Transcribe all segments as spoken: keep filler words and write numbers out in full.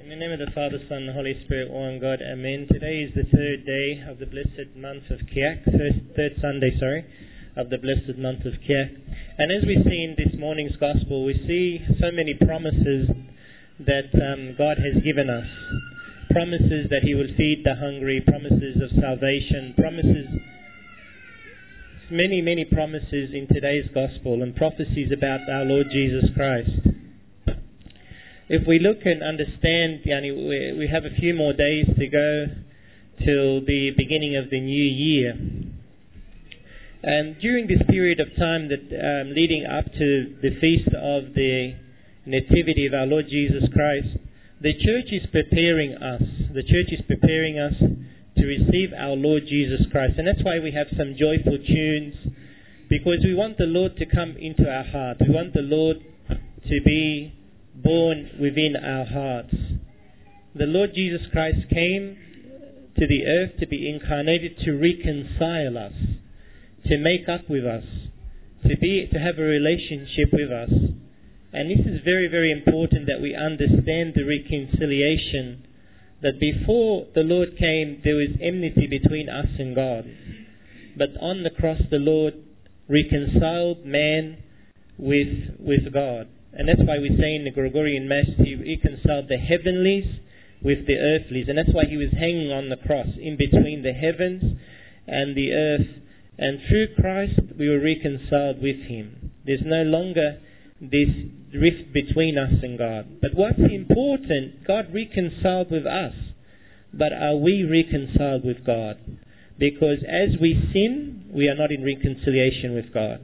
In the name of the Father, Son, and Holy Spirit, one God, Amen. Today is the third day of the blessed month of Kiak, third, third Sunday, sorry, of the blessed month of Kiak. And as we see in this morning's Gospel, we see so many promises that um, God has given us. Promises that He will feed the hungry, promises of salvation, promises, many, many promises in today's Gospel, and prophecies about our Lord Jesus Christ. If we look and understand, yani, we, we have a few more days to go till the beginning of the new year. And during this period of time that um, leading up to the feast of the Nativity of our Lord Jesus Christ, the church is preparing us. The church is preparing us to receive our Lord Jesus Christ. And that's why we have some joyful tunes, because we want the Lord to come into our heart. We want the Lord to be born within our hearts. The Lord Jesus Christ came to the earth to be incarnated, to reconcile us, to make up with us, to be to have a relationship with us. And this is very, very important that we understand the reconciliation, that before the Lord came there was enmity between us and God. But on the cross the Lord reconciled man with, with God. And that's why we say in the Gregorian Mass, He reconciled the heavenlies with the earthlies. And that's why He was hanging on the cross, in between the heavens and the earth. And through Christ, we were reconciled with Him. There's no longer this rift between us and God. But what's important, God reconciled with us. But are we reconciled with God? Because as we sin, we are not in reconciliation with God.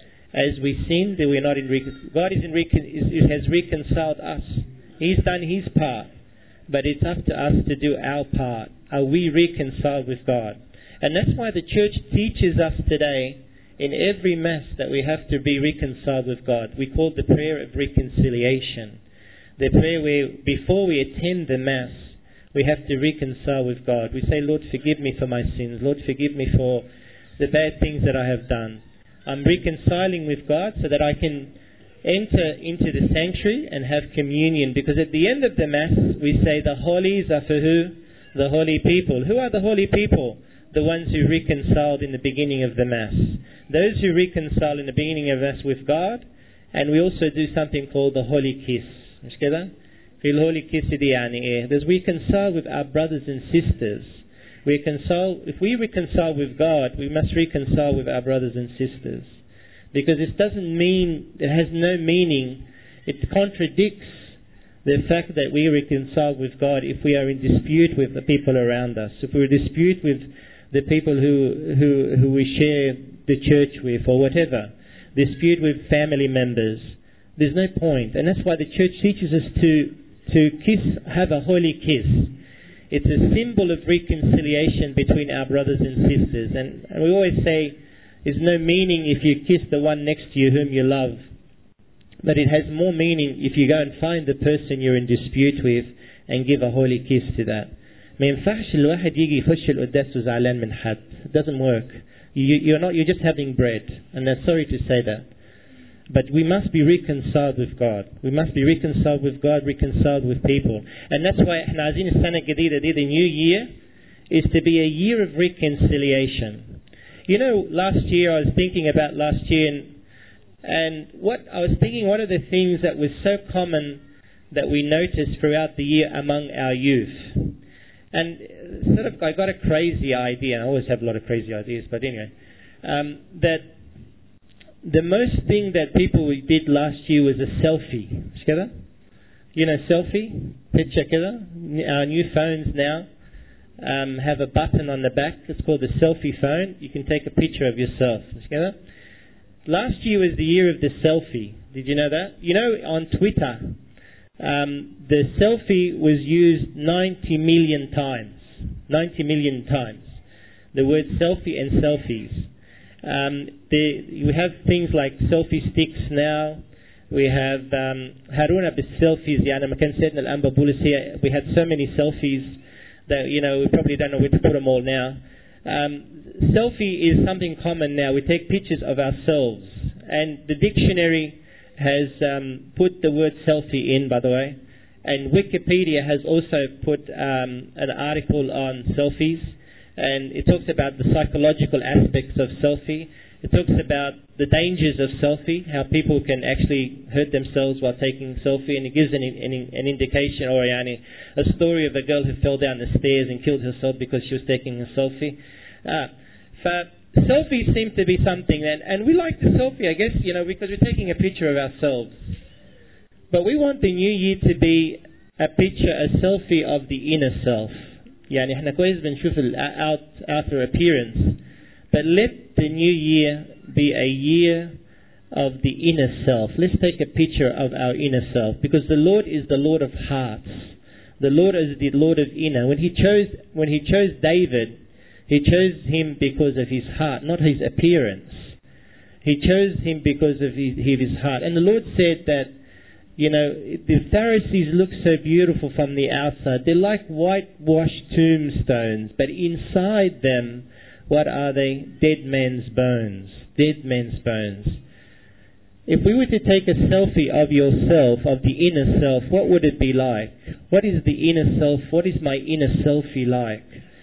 As we sin, that we're not in recon- God is in recon- is, is, has reconciled us. He's done His part, but it's up to us to do our part. Are we reconciled with God? And that's why the church teaches us today in every Mass that we have to be reconciled with God. We call it the prayer of reconciliation. The prayer where before we attend the Mass, we have to reconcile with God. We say, Lord, forgive me for my sins. Lord, forgive me for the bad things that I have done. I'm reconciling with God so that I can enter into the sanctuary and have communion. Because at the end of the Mass, we say the holies are for who? The holy people. Who are the holy people? The ones who reconciled in the beginning of the Mass. Those who reconcile in the beginning of the Mass with God. And we also do something called the Holy Kiss. There's we reconcile with our brothers and sisters. We reconcile, if we reconcile with God, we must reconcile with our brothers and sisters. Because it doesn't mean, it has no meaning, it contradicts the fact that we reconcile with God if we are in dispute with the people around us. If we're in dispute with the people who, who, who we share the church with or whatever. Dispute with family members. There's no point. And that's why the church teaches us to, to kiss, have a holy kiss. It's a symbol of reconciliation between our brothers and sisters. And, and we always say, there's no meaning if you kiss the one next to you whom you love. But it has more meaning if you go and find the person you're in dispute with and give a holy kiss to that. It doesn't work. You, you're not, you're just having bread. And I'm sorry to say that. But we must be reconciled with God. We must be reconciled with God, reconciled with people. And that's why Nazin Sana Gadida, the new year, is to be a year of reconciliation. You know, last year I was thinking about last year, and, and what I was thinking, what are the things that was so common that we noticed throughout the year among our youth? And sort of, I got a crazy idea, and I always have a lot of crazy ideas, but anyway, um, that the most thing that people did last year was a selfie. You know, selfie? Picture killer. Our new phones now um, have a button on the back. It's called the selfie phone. You can take a picture of yourself. Last year was the year of the selfie. Did you know that? You know, on Twitter, um, the selfie was used ninety million times. ninety million times. The word selfie and selfies. Um, the, we have things like selfie sticks now. We have Haruna um, selfies. We had so many selfies that, you know, we probably don't know where to put them all now. Um, selfie is something common now. We take pictures of ourselves. And the dictionary has um, put the word selfie in, by the way. And Wikipedia has also put um, an article on selfies, and it talks about the psychological aspects of selfie. It talks about the dangers of selfie, how people can actually hurt themselves while taking selfie, and it gives an, an, an indication, or yani, a story of a girl who fell down the stairs and killed herself because she was taking a selfie. Uh, for selfies seem to be something, and, and we like the selfie, I guess, you know, because we're taking a picture of ourselves. But we want the new year to be a picture, a selfie of the inner self. يعني احنا كويس بنشوف ال out, outer appearance. But let the new year be a year of the inner self. Let's take a picture of our inner self, because the Lord is the Lord of hearts. The Lord is the Lord of inner. When he chose, when he chose David, he chose him because of his heart, not his appearance. He chose him because of his, his heart. And the Lord said that, you know, the Pharisees look so beautiful from the outside. They're like whitewashed tombstones, but inside them, what are they? Dead men's bones. Dead men's bones. If we were to take a selfie of yourself, of the inner self, what would it be like? What is the inner self? What is my inner selfie like?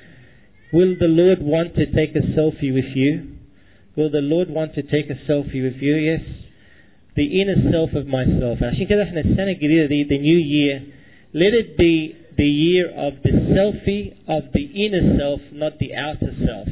Will the Lord want to take a selfie with you? Will the Lord want to take a selfie with you? Yes. The inner self of myself. عشان كده احنا السنة الجديدة دي, the new year, let it be the year of the selfie of the inner self, not the outer self.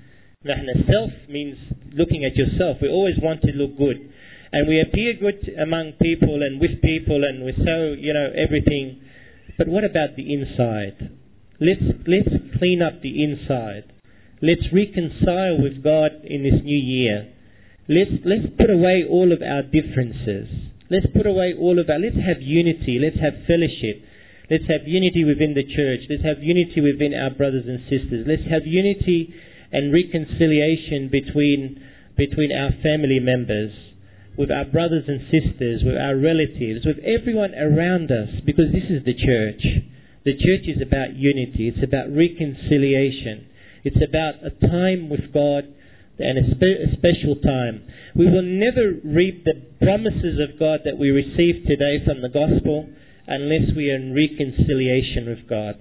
نحن self means looking at yourself. We always want to look good. And we appear good among people and with people, and we're so, you know, everything. But what about the inside? Let's, let's clean up the inside. Let's reconcile with God in this new year. Let's, let's put away all of our differences. Let's put away all of our, let's have unity, let's have fellowship. Let's have unity within the church. Let's have unity within our brothers and sisters. Let's have unity and reconciliation between, between our family members, with our brothers and sisters, with our relatives, with everyone around us, because this is the church. The church is about unity. It's about reconciliation. It's about a time with God, and a, spe- a special time. We will never reap the promises of God that we receive today from the gospel unless we are in reconciliation with God.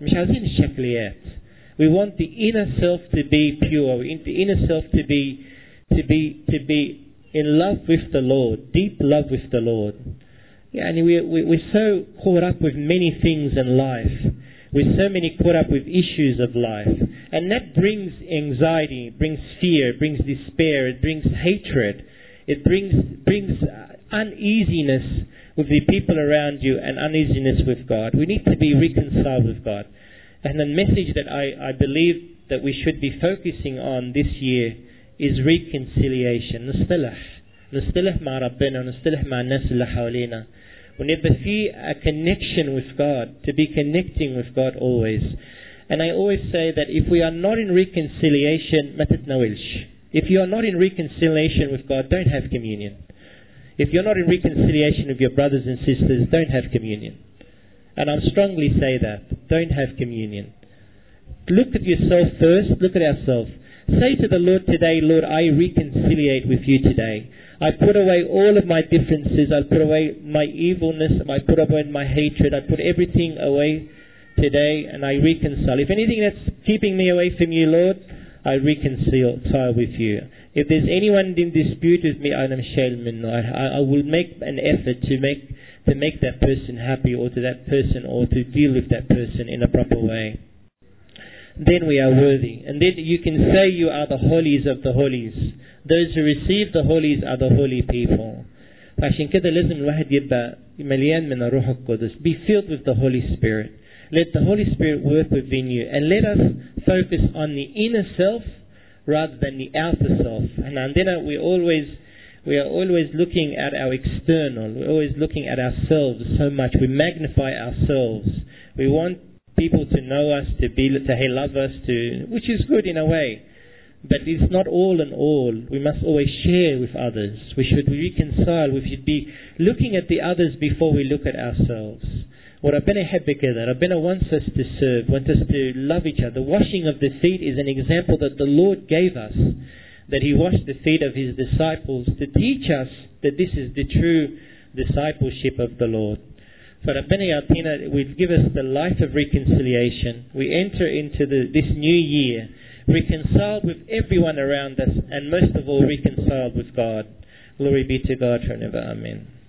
We want the inner self to be pure. We want the inner self to be to be to be in love with the Lord, deep love with the Lord. Yeah, and we, we we're so caught up with many things in life. We're so many caught up with issues of life. And that brings anxiety, brings fear, brings despair, it brings hatred. It brings brings uneasiness with the people around you and uneasiness with God. We need to be reconciled with God. And the message that I, I believe that we should be focusing on this year is reconciliation. نصطلح نصطلح مع ربنا ونصطلح مع الناس اللي حوالينا. Whenever see a connection with God, to be connecting with God always. And I always say that if we are not in reconciliation, ما تتناولش. If you are not in reconciliation with God, don't have communion. If you're not in reconciliation with your brothers and sisters, don't have communion. And I strongly say that. Don't have communion. Look at yourself first. Look at ourselves. Say to the Lord today, Lord, I reconciliate with you today. I put away all of my differences. I put away my evilness. I put away my hatred. I put everything away today, and I reconcile. If anything that's keeping me away from you, Lord, I reconcile with you. If there's anyone in dispute with me, I I will make an effort to make to make that person happy, or to that person, or to deal with that person in a proper way. Then we are worthy. And then you can say you are the holies of the holies. Those who receive the holies are the holy people. فعشان كده لازم الواحد يبقى مليان من الروح القدس. Be filled with the Holy Spirit. Let the Holy Spirit work within you. And let us focus on the inner self rather than the outer self. And then we always we are always looking at our external. We're always looking at ourselves so much. We magnify ourselves. We want people to know us, to be, to love us, to, which is good in a way. But it's not all in all. We must always share with others. We should reconcile. We should be looking at the others before we look at ourselves. وربنا يحب كده. ربنا wants us to serve, wants us to love each other. The washing of the feet is an example that the Lord gave us. That He washed the feet of His disciples to teach us that this is the true discipleship of the Lord. Wharapeneatina will give us the life of reconciliation. We enter into the, this new year reconciled with everyone around us, and most of all reconciled with God. Glory be to God forever. Amen.